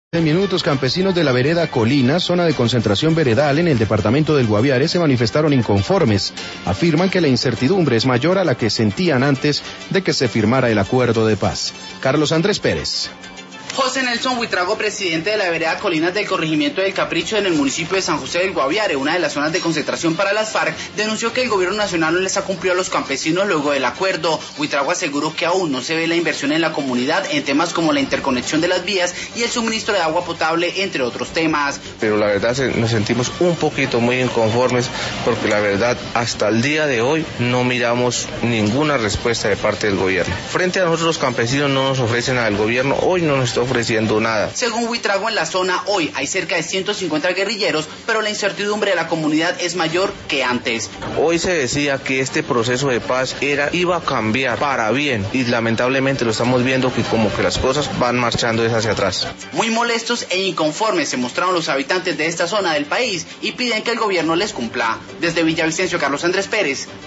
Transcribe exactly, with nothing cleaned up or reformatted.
En minutos, campesinos de la vereda Colina, zona de concentración veredal en el departamento del Guaviare, se manifestaron inconformes. Afirman que la incertidumbre es mayor a la que sentían antes de que se firmara el acuerdo de paz. Carlos Andrés Pérez. José Nelson Huitrago, presidente de la vereda Colinas del corregimiento del Capricho en el municipio de San José del Guaviare, una de las zonas de concentración para las FARC, denunció que el gobierno nacional no les ha cumplido a los campesinos luego del acuerdo. Huitrago aseguró que aún no se ve la inversión en la comunidad en temas como la interconexión de las vías y el suministro de agua potable, entre otros temas. Pero la verdad nos sentimos un poquito muy inconformes porque la verdad hasta el día de hoy no miramos ninguna respuesta de parte del gobierno. Frente a nosotros los campesinos no nos ofrecen nada, el gobierno hoy no nos está ofreciendo nada. Según Huitrago, en la zona hoy hay cerca de ciento cincuenta guerrilleros, pero la incertidumbre de la comunidad es mayor que antes. Hoy se decía que este proceso de paz era iba a cambiar para bien y lamentablemente lo estamos viendo que como que las cosas van marchando hacia atrás. Muy molestos e inconformes se mostraron los habitantes de esta zona del país y piden que el gobierno les cumpla. Desde Villavicencio, Carlos Andrés Pérez.